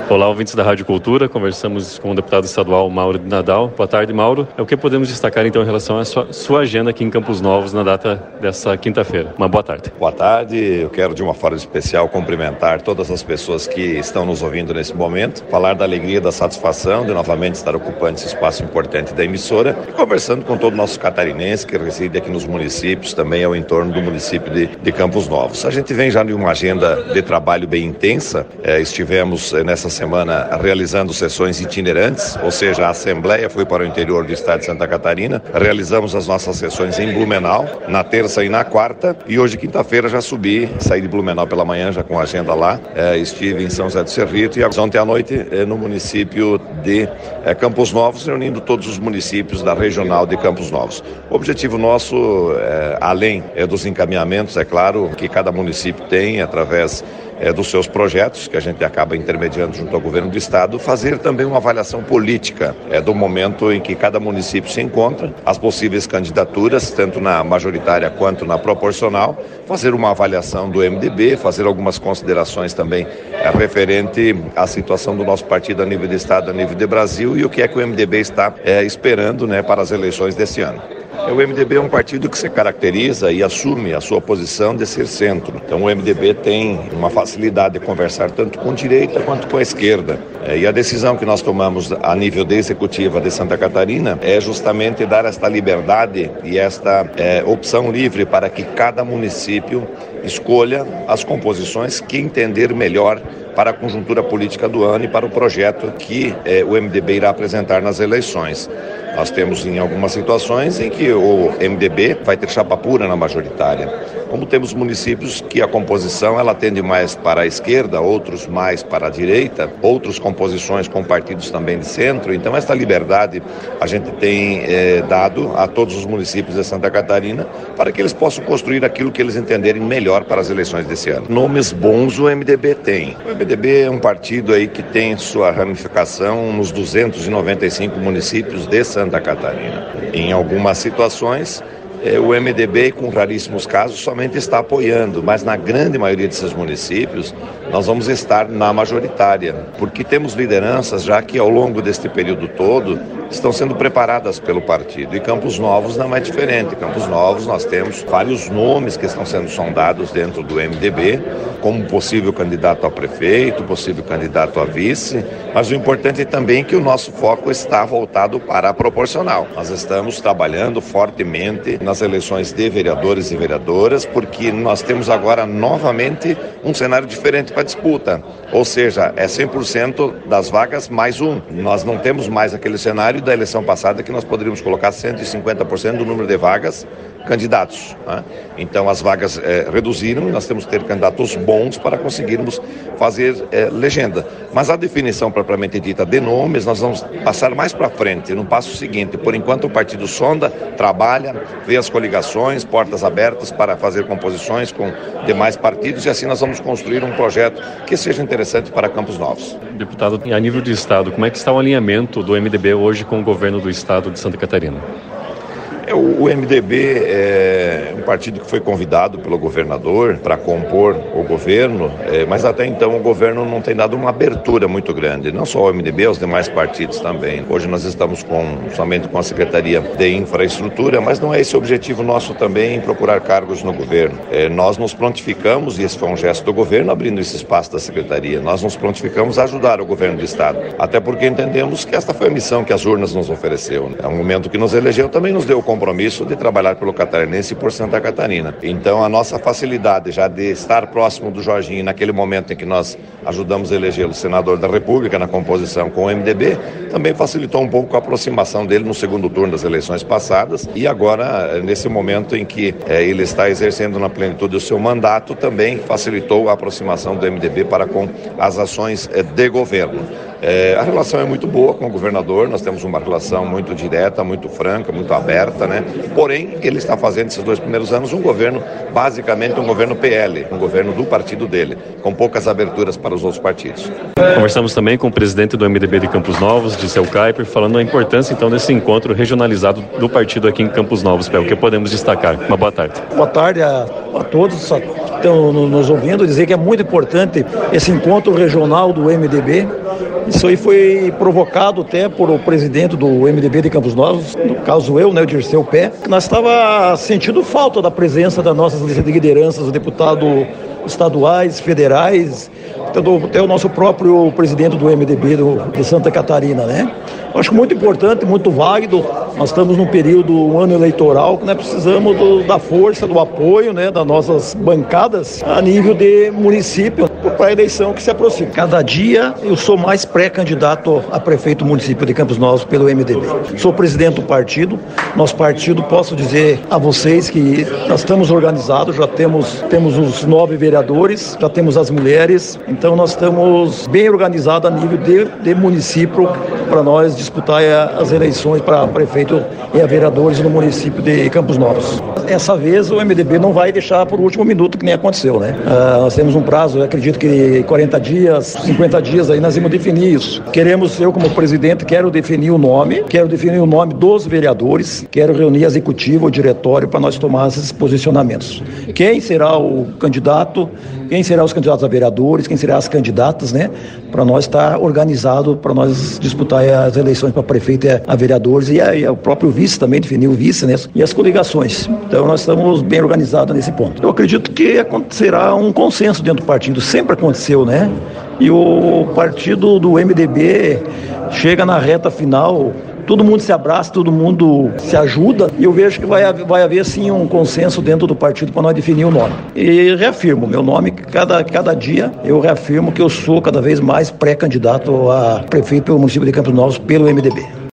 Olá, ouvintes da Rádio Cultura. Conversamos com o deputado estadual Mauro de Nadal. Boa tarde, Mauro. O que podemos destacar então em relação à sua agenda aqui em Campos Novos na data dessa quinta-feira? Uma boa tarde. Boa tarde. Eu quero de uma forma especial cumprimentar todas as pessoas que estão nos ouvindo nesse momento, falar da alegria, da satisfação de novamente estar ocupando esse espaço importante da emissora e conversando com todo o nosso catarinense que reside aqui nos municípios, também ao entorno do município de Campos Novos. A gente vem já de uma agenda de trabalho bem intensa. Estivemos nessa semana realizando sessões itinerantes, ou seja, a Assembleia foi para o interior do estado de Santa Catarina, realizamos as nossas sessões em Blumenau, na terça e na quarta, e hoje, quinta-feira, já saí de Blumenau pela manhã, já com a agenda lá, estive em São José do Cerrito e ontem à noite no município de Campos Novos, reunindo todos os municípios da regional de Campos Novos. O objetivo nosso, além dos encaminhamentos, é claro, que cada município tem, através dos seus projetos, que a gente acaba intermediando junto ao governo do estado, fazer também uma avaliação política do momento em que cada município se encontra, as possíveis candidaturas, tanto na majoritária quanto na proporcional, fazer uma avaliação do MDB, fazer algumas considerações também referente à situação do nosso partido a nível de estado, a nível de Brasil e o que é que o MDB está esperando para as eleições desse ano. O MDB é um partido que se caracteriza e assume a sua posição de ser centro. Então o MDB tem uma facilidade de conversar tanto com a direita quanto com a esquerda. E a decisão que nós tomamos a nível da executiva de Santa Catarina é justamente dar esta liberdade e esta opção livre para que cada município escolha as composições que entender melhor para a conjuntura política do ano e para o projeto que o MDB irá apresentar nas eleições. Nós temos em algumas situações em que o MDB vai ter chapa pura na majoritária. Como temos municípios que a composição ela tende mais para a esquerda, outros mais para a direita, outras composições com partidos também de centro. Então esta liberdade a gente tem dado a todos os municípios de Santa Catarina para que eles possam construir aquilo que eles entenderem melhor para as eleições desse ano. Nomes bons o MDB tem. O MDB é um partido aí que tem sua ramificação nos 295 municípios de Santa Catarina. Em algumas situações, o MDB, com raríssimos casos, somente está apoiando, mas na grande maioria desses municípios, nós vamos estar na majoritária, porque temos lideranças já que ao longo deste período todo estão sendo preparadas pelo partido. E Campos Novos não é diferente. Em Campos Novos nós temos vários nomes que estão sendo sondados dentro do MDB, como possível candidato a prefeito, possível candidato a vice, mas o importante é também que o nosso foco está voltado para a proporcional. Nós estamos trabalhando fortemente nas eleições de vereadores e vereadoras, porque nós temos agora novamente um cenário diferente para a disputa, ou seja, é 100% das vagas mais um. Nós não temos mais aquele cenário da eleição passada que nós poderíamos colocar 150% do número de vagas candidatos, né? Então as vagas reduziram e nós temos que ter candidatos bons para conseguirmos fazer legenda. Mas a definição propriamente dita de nomes nós vamos passar mais para frente, no passo seguinte. Por enquanto o partido sonda, trabalha, vê as coligações, portas abertas para fazer composições com demais partidos e assim nós vamos construir um projeto que seja interessante para Campos Novos. Deputado, a nível de estado, como é que está o alinhamento do MDB hoje com o governo do estado de Santa Catarina? O MDB é um partido que foi convidado pelo governador para compor o governo, mas até então o governo não tem dado uma abertura muito grande, não só o MDB, os demais partidos também. Hoje nós estamos somente com a Secretaria de Infraestrutura, mas não é esse o objetivo nosso também em procurar cargos no governo. Nós nos prontificamos, e esse foi um gesto do governo, abrindo esse espaço da Secretaria, nós nos prontificamos a ajudar o governo do Estado, até porque entendemos que esta foi a missão que as urnas nos ofereceu. É um momento que nos elegeu, também nos deu o compromisso de trabalhar pelo catarinense e por Santa Catarina. Então a nossa facilidade já de estar próximo do Jorginho naquele momento em que nós ajudamos a elegê-lo senador da República na composição com o MDB, também facilitou um pouco a aproximação dele no segundo turno das eleições passadas e agora nesse momento em que ele está exercendo na plenitude o seu mandato, também facilitou a aproximação do MDB para com as ações de governo. A relação é muito boa com o governador, nós temos uma relação muito direta, muito franca, muito aberta, né? Porém, ele está fazendo esses 2 primeiros anos um governo, basicamente um governo PL, um governo do partido dele, com poucas aberturas para os outros partidos. Conversamos também com o presidente do MDB de Campos Novos, Dirceu Kuiper, falando a importância então desse encontro regionalizado do partido aqui em Campos Novos. O que podemos destacar? Uma boa tarde. Boa tarde a todos. estão nos ouvindo, dizer que é muito importante esse encontro regional do MDB. Isso aí foi provocado até por o presidente do MDB de Campos Novos, no caso eu, o Dirceu Pé, que nós estava sentindo falta da presença das nossas lideranças, deputados estaduais, federais, até o nosso próprio presidente do MDB de Santa Catarina, né? Eu acho muito importante, muito válido. Nós estamos num período, um ano eleitoral, que nós precisamos da força, do apoio, né, das nossas bancadas a nível de município para a eleição que se aproxima. Cada dia eu sou mais pré-candidato a prefeito do município de Campos Novos pelo MDB. Sou presidente do partido. Nosso partido, posso dizer a vocês que nós estamos organizados, já temos os 9 vereadores, já temos as mulheres, então nós estamos bem organizados a nível de município para nós disputar as eleições para prefeito e a vereadores no município de Campos Novos. Essa vez o MDB não vai deixar por último minuto, que nem aconteceu, né? Nós temos um prazo, eu acredito que 40 dias, 50 dias aí nós vamos definir isso. Eu como presidente quero definir o nome dos vereadores, quero reunir a executiva, o diretório para nós tomar esses posicionamentos. Quem será o candidato, quem será os candidatos a vereadores, quem será as candidatas, né? Para nós estar organizado, para nós disputar as eleições para prefeito e a vereadores e o próprio vice também, definir o vice, né? E as coligações. Então nós estamos bem organizados nesse ponto. Eu acredito que acontecerá um consenso dentro do partido, sempre aconteceu, né? E o partido do MDB chega na reta final, todo mundo se abraça, todo mundo se ajuda, e eu vejo que vai haver sim um consenso dentro do partido para nós definir o nome. E reafirmo, meu nome, cada dia eu reafirmo que eu sou cada vez mais pré-candidato a prefeito pelo município de Campos Novos pelo MDB.